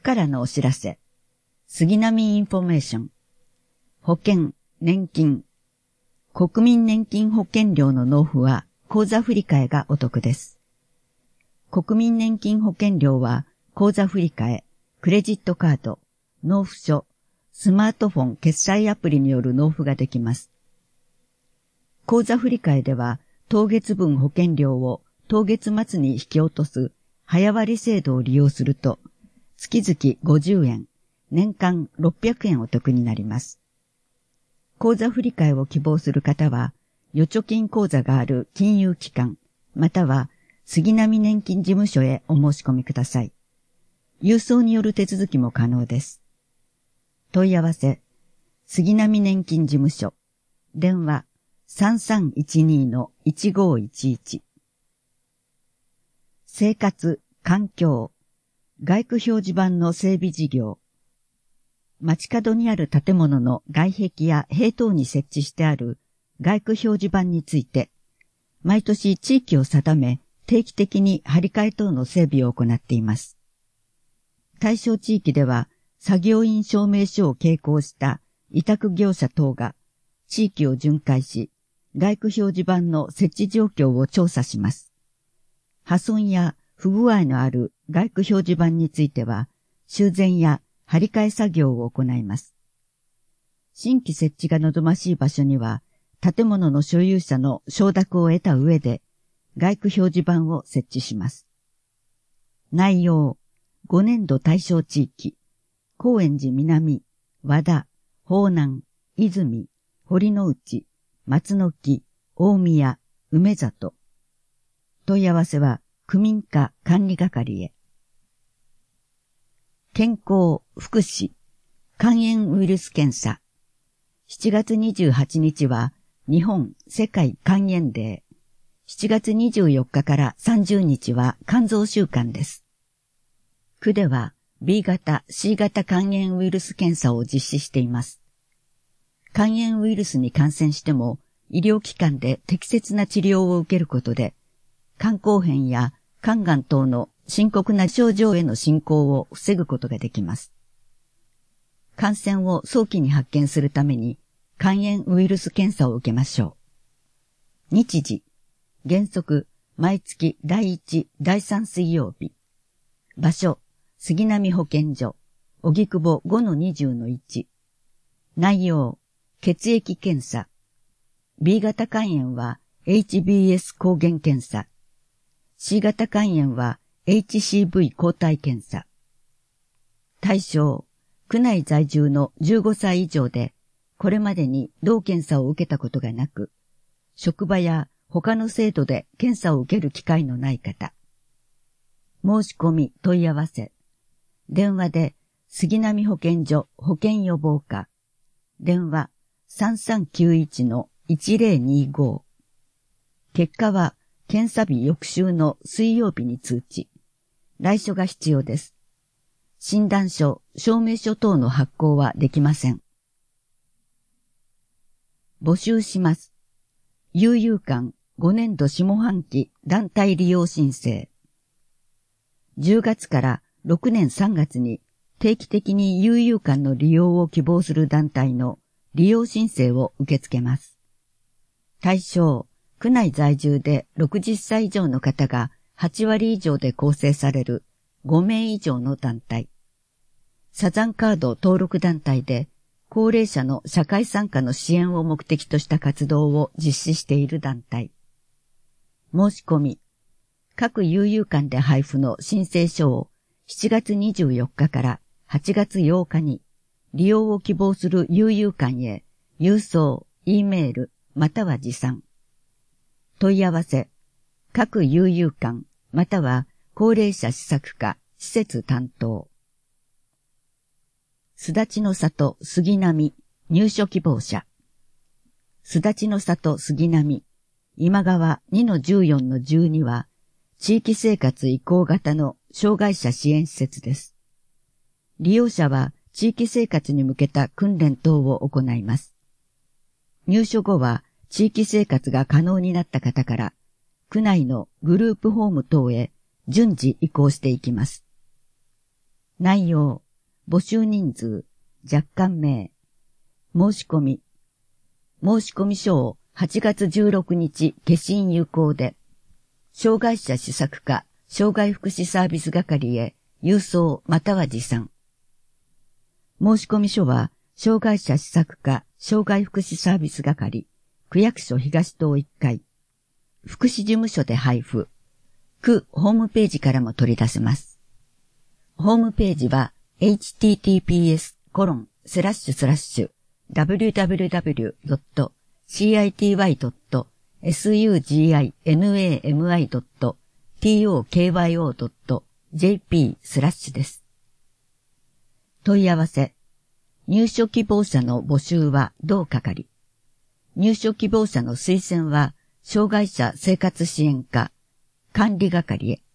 からのお知らせ。杉並インフォメーション。保険、年金。国民年金保険料の納付は口座振替がお得です。国民年金保険料は口座振替、クレジットカード、納付書、スマートフォン決済アプリによる納付ができます。口座振替では当月分保険料を当月末に引き落とす早割制度を利用すると月々50円、年間600円お得になります。口座振替を希望する方は預貯金口座がある金融機関または杉並年金事務所へお申し込みください。郵送による手続きも可能です。問い合わせ、杉並年金事務所、電話3312-1511。生活、環境、外区表示板の整備事業。街角にある建物の外壁や塀等に設置してある外区表示板について、毎年地域を定め、定期的に張り替え等の整備を行っています。対象地域では、作業員証明書を携行した委託業者等が地域を巡回し、外区表示板の設置状況を調査します。破損や不具合のある外区表示板については、修繕や張り替え作業を行います。新規設置が望ましい場所には、建物の所有者の承諾を得た上で、外区表示板を設置します。内容、5年度対象地域、高円寺南、和田、方南、泉、堀之内、松の木、大宮、梅里。問い合わせは区民課管理係へ。健康、福祉、肝炎ウイルス検査。7月28日は日本世界肝炎デー。7月24日から30日は肝臓週間です。区では B 型、C 型肝炎ウイルス検査を実施しています。肝炎ウイルスに感染しても医療機関で適切な治療を受けることで、肝硬変や肝がん等の深刻な症状への進行を防ぐことができます。感染を早期に発見するために肝炎ウイルス検査を受けましょう。日時、原則毎月第1、第3水曜日。場所、杉並保健所、荻窪 5-20-1。内容、血液検査。B 型肝炎は HBS 抗原検査。C 型肝炎は HCV 抗体検査。対象、区内在住の15歳以上で、これまでに同検査を受けたことがなく、職場や他の制度で検査を受ける機会のない方。申し込み問い合わせ。電話で杉並保健所保健予防課。電話3391-1025。結果は検査日翌週の水曜日に通知。来所が必要です。診断書、証明書等の発行はできません。募集します。悠々館5年度下半期団体利用申請。10月から6年3月に定期的に悠々館の利用を希望する団体の利用申請を受け付けます。対象、区内在住で60歳以上の方が8割以上で構成される5名以上の団体。サザンカード登録団体で高齢者の社会参加の支援を目的とした活動を実施している団体。申し込み。各悠々館で配布の申請書を7月24日から8月8日に利用を希望する悠々館へ郵送、E メールまたは持参。問い合わせ。各悠々館または高齢者施策課施設担当。すだちの里杉並入所希望者。すだちの里杉並今川 2-14-12 は地域生活移行型の障害者支援施設です。利用者は地域生活に向けた訓練等を行います。入所後は地域生活が可能になった方から区内のグループホーム等へ順次移行していきます。 内容、募集人数、若干名、申し込み書を8月16日消印有効で、障害者施策課障害福祉サービス係へ郵送または持参。申込書は、障害者施策課障害福祉サービス係、区役所東棟1階、福祉事務所で配布、区ホームページからも取り出せます。ホームページは、https://www.city.suginami.tokyo.jp/ です。問い合わせ。入所希望者の募集は同係。入所希望者の推薦は、障害者生活支援課、管理係へ。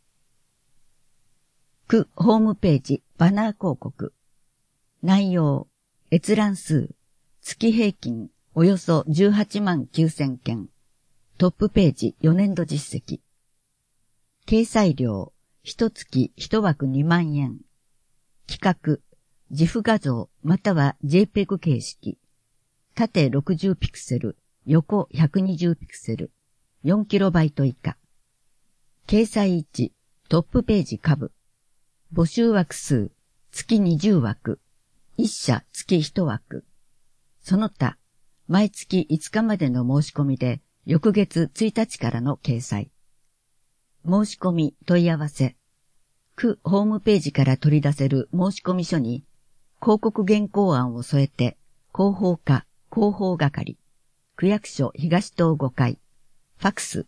区ホームページバナー広告。内容、閲覧数、月平均およそ18万9000件。トップページ4年度実績。掲載料、1月1枠2万円。企画、GIF 画像または JPEG 形式。縦60ピクセル、横120ピクセル、4KB 以下。掲載位置、トップページ下部。募集枠数、月20枠。1社月1枠。その他、毎月5日までの申し込みで、翌月1日からの掲載。申し込み問い合わせ。区ホームページから取り出せる申込書に、広告原稿案を添えて、広報課、広報係、区役所東棟5階、ファクス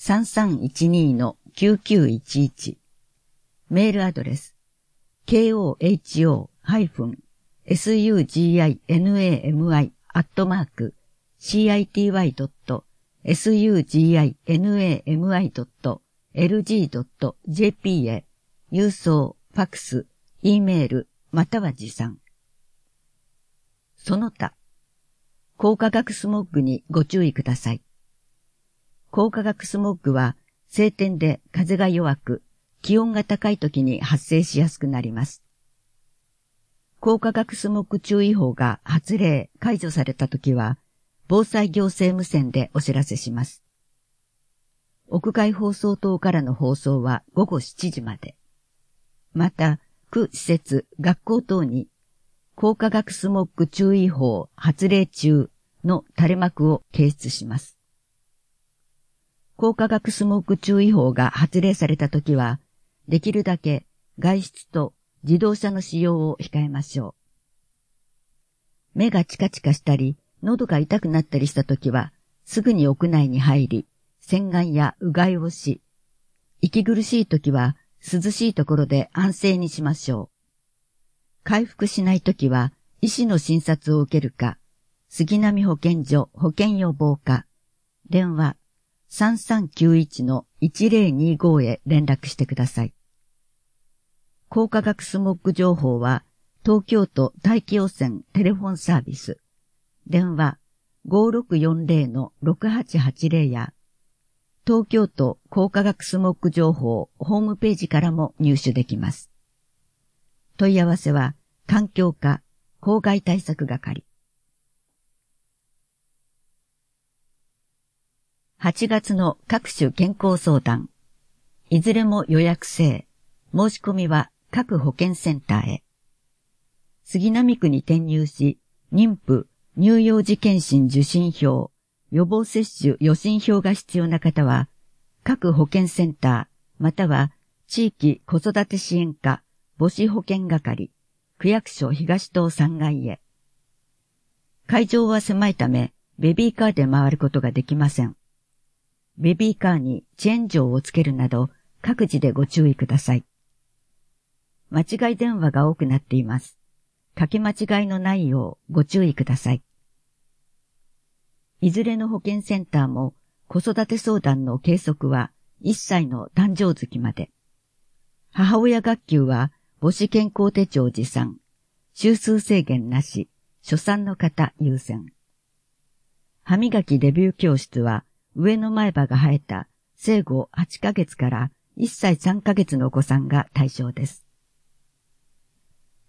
3312-9911、メールアドレス、koho-suginami.city.suginami.lg.jp へ郵送、ファクス、Eメール、または持参。その他、光化学スモッグにご注意ください。光化学スモッグは晴天で風が弱く、気温が高い時に発生しやすくなります。光化学スモッグ注意報が発令・解除された時は、防災行政無線でお知らせします。屋外放送等からの放送は午後7時まで。また、区施設、学校等に、光化学スモッグ注意報発令中の垂れ幕を掲出します。光化学スモッグ注意報が発令されたときは、できるだけ外出と自動車の使用を控えましょう。目がチカチカしたり、喉が痛くなったりしたときは、すぐに屋内に入り、洗顔やうがいをし、息苦しいときは涼しいところで安静にしましょう。回復しないときは、医師の診察を受けるか、杉並保健所保健予防課、電話 3391-1025 へ連絡してください。光化学スモッグ情報は、東京都大気汚染テレフォンサービス、電話 5640-6880 や、東京都光化学スモッグ情報ホームページからも入手できます。問い合わせは、環境課、公害対策係。8月の各種健康相談。いずれも予約制。申し込みは各保健センターへ。杉並区に転入し、妊婦、乳幼児健診受診票、予防接種予診票が必要な方は、各保健センター、または地域子育て支援課、母子保健係、区役所東棟3階へ。会場は狭いため、ベビーカーで回ることができません。ベビーカーにチェーン錠をつけるなど、各自でご注意ください。間違い電話が多くなっています。かけ間違いのないようご注意ください。いずれの保健センターも子育て相談の計測は1歳の誕生月まで。母親学級は母子健康手帳持参。週数制限なし。初産の方優先。歯磨きデビュー教室は上の前歯が生えた生後8ヶ月から1歳3ヶ月のお子さんが対象です。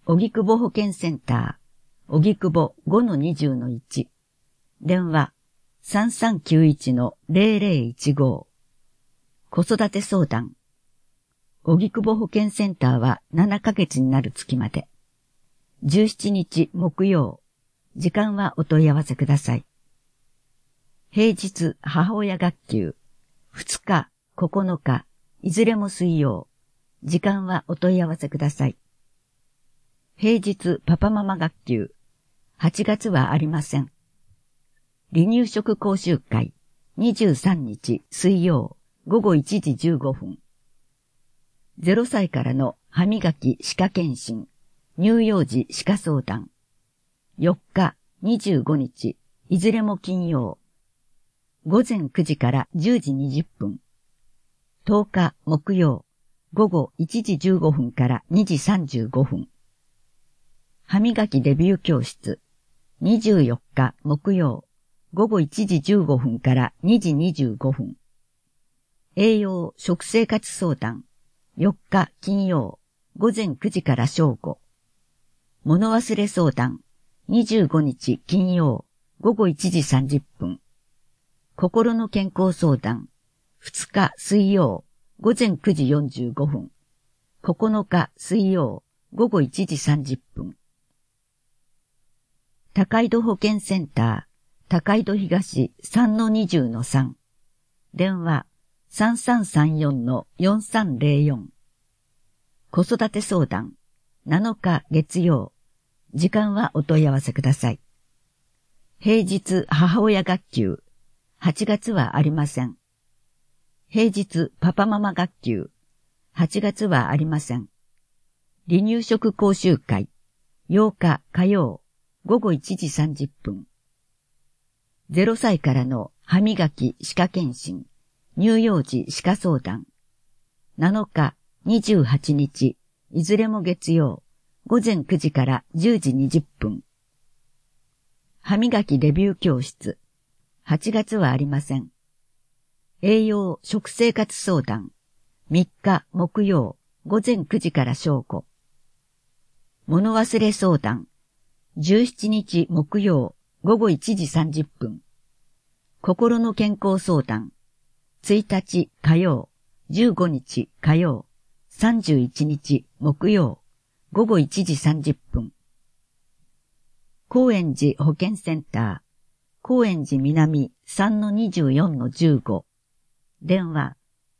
荻窪保健センター、荻窪 5-20-1。電話、3391-0015。子育て相談。荻窪保健センターは7ヶ月になる月まで。17日木曜。時間はお問い合わせください。平日母親学級。2日、9日、いずれも水曜。時間はお問い合わせください。平日パパママ学級。8月はありません。離乳食講習会。23日水曜午後1時15分。0歳からの歯磨き歯科検診。乳幼児歯科相談。4日、25日、いずれも金曜。午前9時から10時20分。10日木曜、午後1時15分から2時35分。歯磨きデビュー教室。24日木曜、午後1時15分から2時25分。栄養食生活相談。4日金曜、午前9時から正午。物忘れ相談。25日金曜、午後1時30分。心の健康相談。2日水曜、午前9時45分。9日水曜、午後1時30分。高井戸保健センター、高井戸東 3-20-3。電話 3334-4304。子育て相談。7日月曜。時間はお問い合わせください。平日母親学級。8月はありません。平日パパママ学級。8月はありません。離乳食講習会。8日火曜。午後1時30分。0歳からの歯磨き歯科検診。乳幼児歯科相談。7日、28日。いずれも月曜。午前9時から10時20分。歯磨きデビュー教室。8月はありません。栄養食生活相談。3日木曜。午前9時から正午。物忘れ相談。17日木曜。午後1時30分。心の健康相談。1日火曜。15日火曜。31日木曜。午後1時30分。高円寺保健センター。高円寺南 3-24-15。電話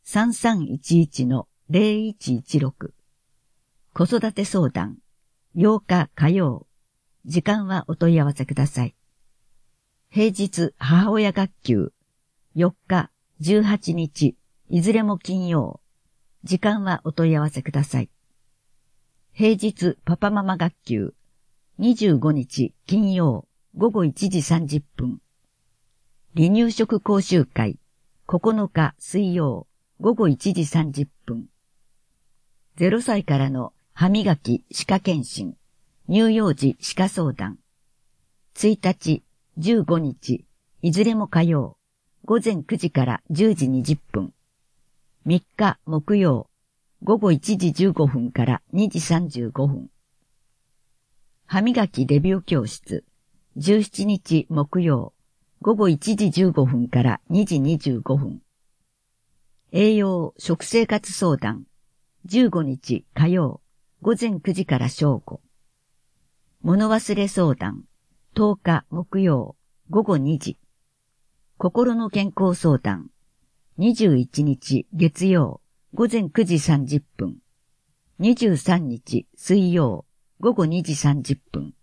3311-0116。子育て相談。8日火曜。時間はお問い合わせください。平日母親学級。4日、18日、いずれも金曜。時間はお問い合わせください。平日パパママ学級。25日金曜午後1時30分。離乳食講習会。9日水曜午後1時30分。0歳からの歯磨き歯科検診。乳幼児歯科相談。1日、15日、いずれも火曜。午前9時から10時20分。3日木曜。午後1時15分から2時35分。歯磨きデビュー教室。17日木曜。午後1時15分から2時25分。栄養食生活相談。15日火曜。午前9時から正午。物忘れ相談。10日木曜。午後2時。心の健康相談。21日月曜。午前9時30分。23日水曜。午後2時30分。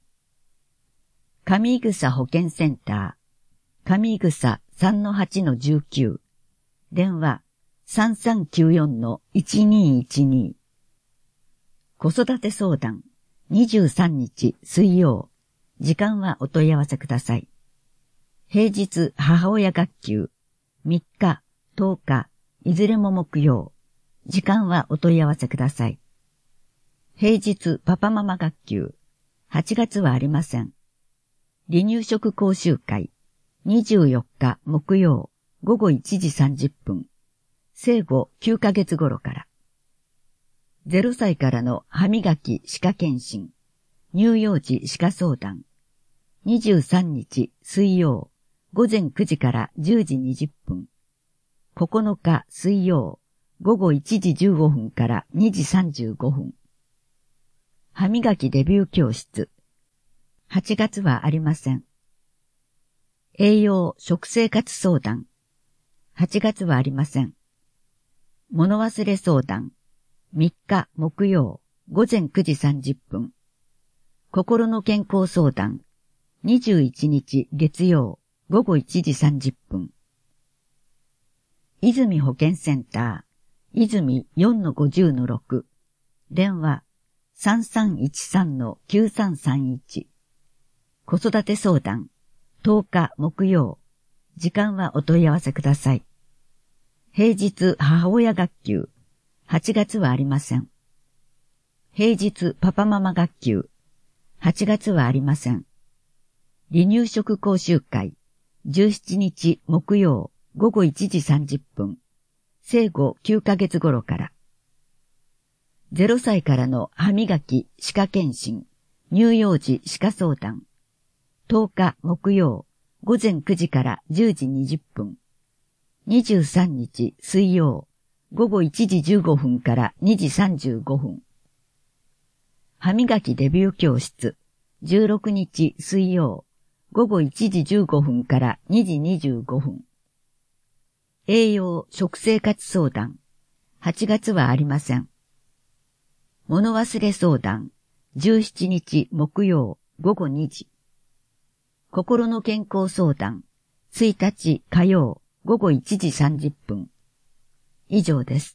上井草保健センター。上井草 3-8-19。電話 3394-1212。子育て相談。23日水曜。時間はお問い合わせください。平日母親学級。3日、10日、いずれも木曜。時間はお問い合わせください。平日パパママ学級。8月はありません。離乳食講習会。24日木曜。午後1時30分。生後9ヶ月頃から。 0歳からの歯磨き歯科検診、乳幼児歯科相談、23日水曜、午前9時から10時20分、9日水曜、午後1時15分から2時35分、歯磨きデビュー教室、8月はありません。栄養食生活相談、8月はありません。物忘れ相談、3日木曜、午前9時30分。心の健康相談、21日月曜、午後1時30分。泉保健センター、泉 4-50-6、電話 3313-9331。子育て相談、10日木曜、時間はお問い合わせください。平日母親学級、8月はありません。平日パパママ学級、8月はありません。離乳食講習会、17日木曜午後1時30分、生後9ヶ月頃から。0歳からの歯磨き歯科検診、乳幼児歯科相談、10日木曜午前9時から10時20分、23日水曜午後1時15分から2時35分。歯磨きデビュー教室、16日水曜午後1時15分から2時25分。栄養食生活相談、8月はありません。物忘れ相談、17日木曜午後2時。心の健康相談、1日火曜午後1時30分。以上です。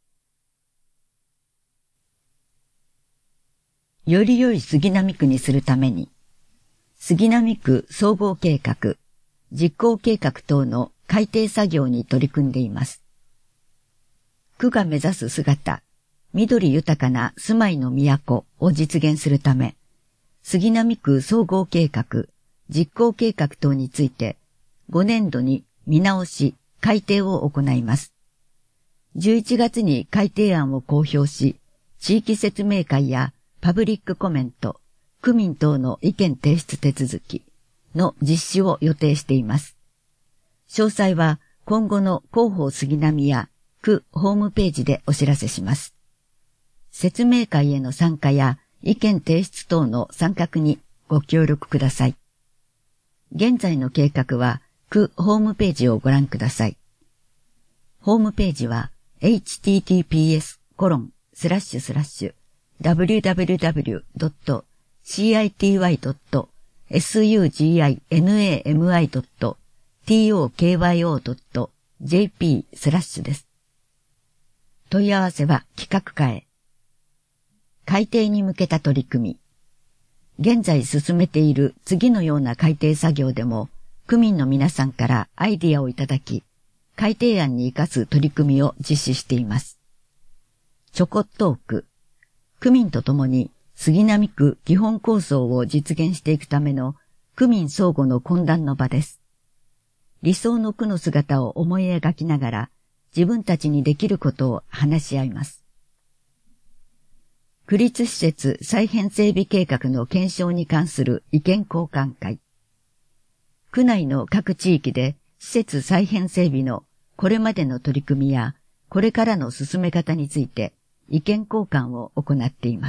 より良い杉並区にするために、杉並区総合計画、実行計画等の改定作業に取り組んでいます。区が目指す姿、緑豊かな住まいの都を実現するため、杉並区総合計画、実行計画等について、5年度に見直し、改定を行います。11月に改定案を公表し、地域説明会やパブリックコメント、区民等の意見提出手続きの実施を予定しています。詳細は今後の広報杉並や区ホームページでお知らせします。説明会への参加や意見提出等の参画にご協力ください。現在の計画は区ホームページをご覧ください。ホームページはhttps://www.city.suginami.tokyo.jp/ です。問い合わせは企画課へ。改定に向けた取り組み。現在進めている次のような改定作業でも、区民の皆さんからアイディアをいただき、改定案に生かす取り組みを実施しています。ちょこっとーク。区民とともに杉並区基本構想を実現していくための区民相互の懇談の場です。理想の区の姿を思い描きながら自分たちにできることを話し合います。区立施設再編整備計画の検証に関する意見交換会。区内の各地域で施設再編整備のこれまでの取り組みやこれからの進め方について意見交換を行っています。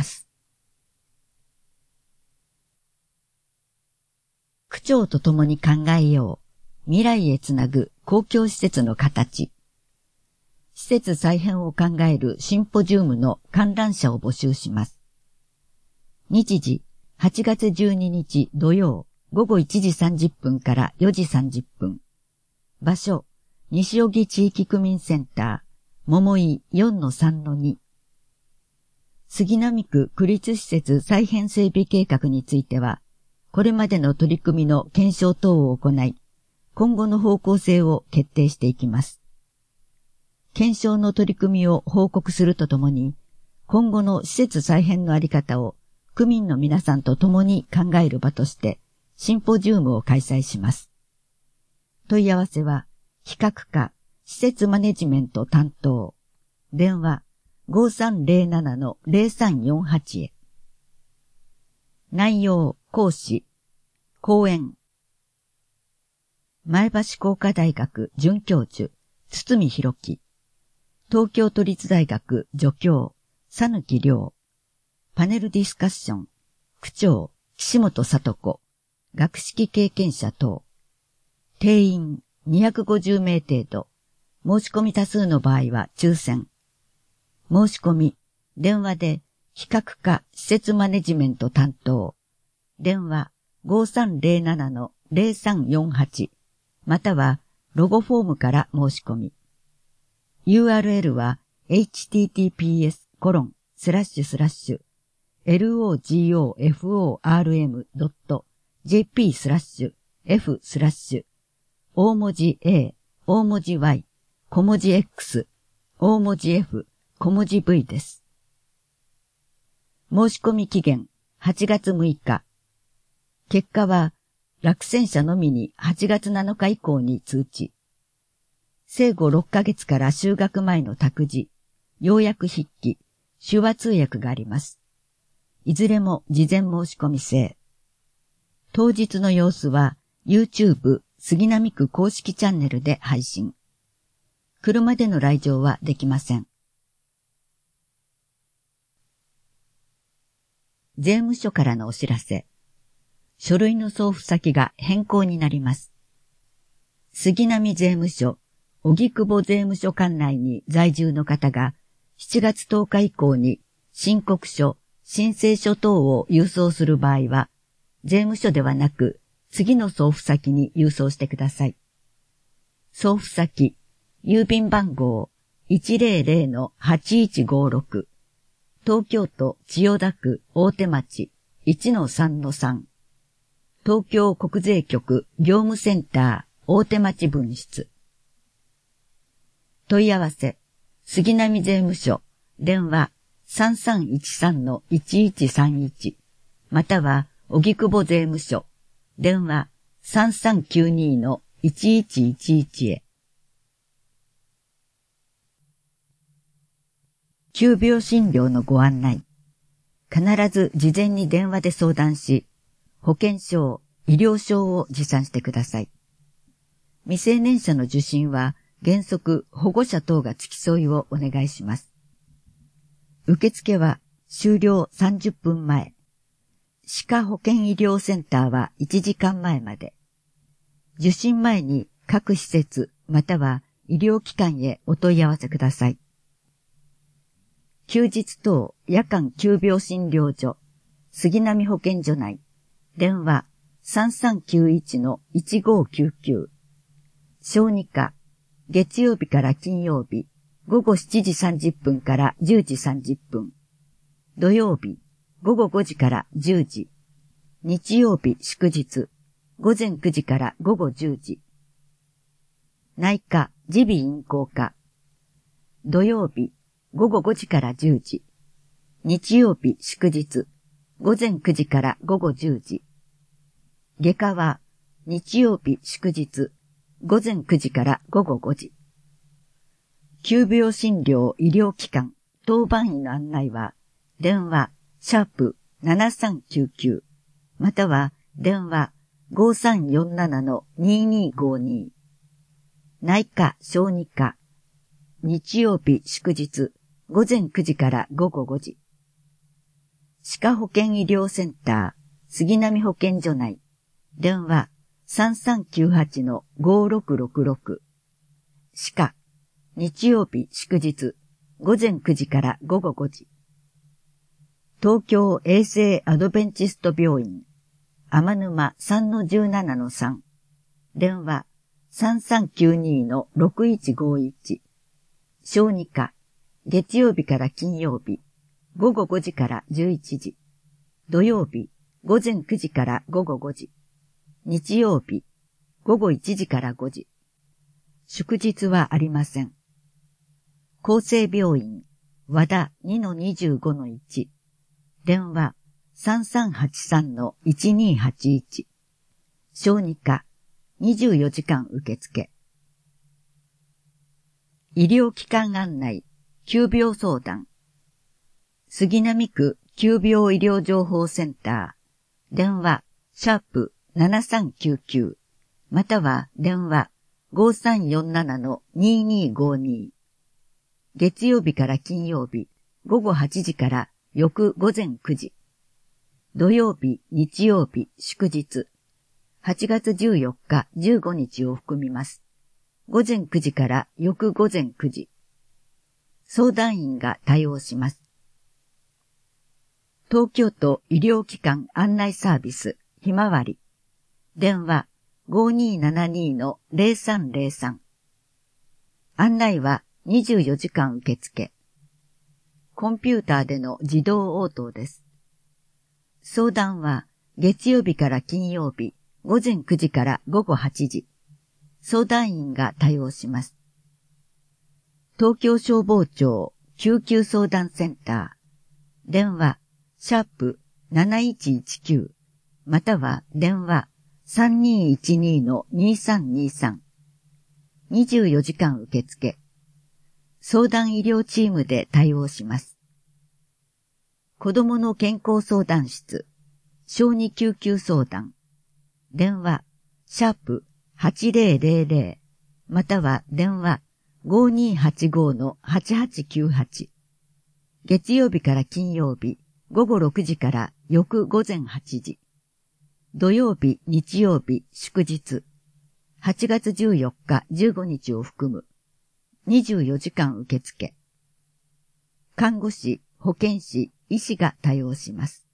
区長と共に考えよう。未来へつなぐ公共施設の形。施設再編を考えるシンポジウムの観覧者を募集します。日時、8月12日土曜午後1時30分から4時30分。場所、西荻地域区民センター、桃井 4-3-2。杉並区区立施設再編整備計画については、これまでの取り組みの検証等を行い、今後の方向性を決定していきます。検証の取り組みを報告するとともに、今後の施設再編のあり方を区民の皆さんと共に考える場として、シンポジウムを開催します。問い合わせは、企画課、施設マネジメント担当、電話 5307-0348へ。内容、講師、講演。前橋工科大学准教授、堤博樹。東京都立大学助教、佐貫良。パネルディスカッション、区長、岸本聡子。学識経験者等。定員250名程度。申し込み多数の場合は抽選。申し込み、電話で企画課施設マネジメント担当。電話5307-0348またはロゴフォームから申し込み。URL は https://logoform.jp/f/ 大文字 A、大文字 Y、小文字 X、大文字 F、小文字 V です。申し込み期限8月6日。結果は落選者のみに8月7日以降に通知。生後6ヶ月から就学前の託児、要約筆記、手話通訳があります。いずれも事前申し込み制。当日の様子は YouTube 杉並区公式チャンネルで配信。車での来場はできません。税務署からのお知らせ。書類の送付先が変更になります。杉並税務署、荻窪税務署管内に在住の方が7月10日以降に申告書、申請書等を郵送する場合は、税務署ではなく次の送付先に郵送してください。送付先、郵便番号 100-8156、東京都千代田区大手町 1-3-3、東京国税局業務センター大手町分室。問い合わせ、杉並税務署、電話 3313-1131、または荻窪税務署、電話 3392-1111 へ。急病診療のご案内。必ず事前に電話で相談し、保険証、医療証を持参してください。未成年者の受診は原則保護者等が付き添いをお願いします。受付は終了30分前。歯科保健医療センターは1時間前まで。受診前に各施設または医療機関へお問い合わせください。休日等夜間急病診療所、杉並保健所内、電話 3391-1599、小児科、月曜日から金曜日、午後7時30分から10時30分、土曜日、午後5時から10時、日曜日祝日、午前9時から午後10時、内科、耳鼻咽喉科、土曜日、午後5時から10時、日曜日祝日、午前9時から午後10時、外科は日曜日祝日、午前9時から午後5時。急病診療医療機関当番医の案内は、電話#7399または電話 5347-2252。内科小児科、日曜日祝日、午前9時から午後5時。歯科保健医療センター、杉並保健所内、電話3398-5666。歯科、日曜日祝日、午前9時から午後5時。東京衛生アドベンチスト病院、天沼 3-17-3。電話3392-6151。小児科、月曜日から金曜日、午後5時から11時。土曜日、午前9時から午後5時。日曜日、午後1時から5時。祝日はありません。厚生病院、和田 2-25-1。電話3383-1281。小児科、24時間受付。医療機関案内、急病相談、 杉並区急病医療情報センター、電話、#7399、または電話、5347-2252。月曜日から金曜日、午後8時から翌午前9時。土曜日、日曜日、祝日。8月14日、15日を含みます。午前9時から翌午前9時。相談員が対応します。東京都医療機関案内サービス、ひまわり。電話、5272-0303。案内は24時間受付。コンピューターでの自動応答です。相談は月曜日から金曜日、午前9時から午後8時。相談員が対応します。東京消防庁救急相談センター。電話、#7119。または電話、3212-2323。24時間受付。相談医療チームで対応します。子どもの健康相談室、小児救急相談。電話、#8000。または電話、5285-8898。月曜日から金曜日、午後6時から翌午前8時。土曜日、日曜日、祝日。8月14日、15日を含む。24時間受付。看護師、保健師、医師が対応します。